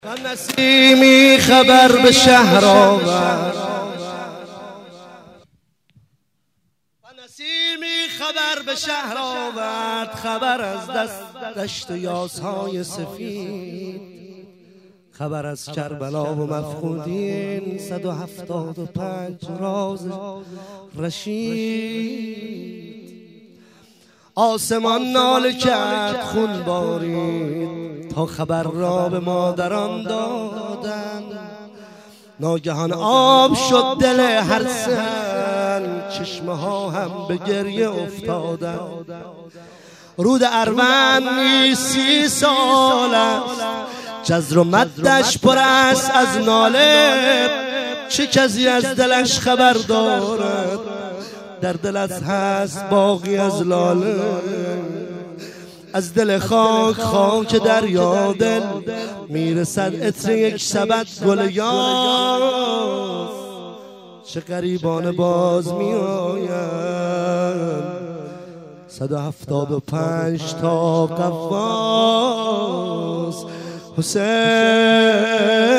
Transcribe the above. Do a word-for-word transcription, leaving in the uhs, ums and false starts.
و نسیمی خبر به شهر آورد و نسیمی خبر به شهر آورد خبر از دست دشت یاسهای سفید، خبر از کربلا و مفقودین، صد و هفتاد و پنج راز رشید. آسمان ناله کرد، خون بارید تا خبر را به مادران دادند. ناگهان آب شد دل هر سن، چشمه ها هم به گریه افتادند. رود اروند سی سال است، جزر و مدش پر است از ناله. چه کسی از دلش خبر دارد، در دلت هست باقی از لاله. از دل خاک خاک دریا دل میرسد عطر یک سبد گل یار. چه غریبانه باز میآیند صد و هفتاد و پنج تا قواس حسین.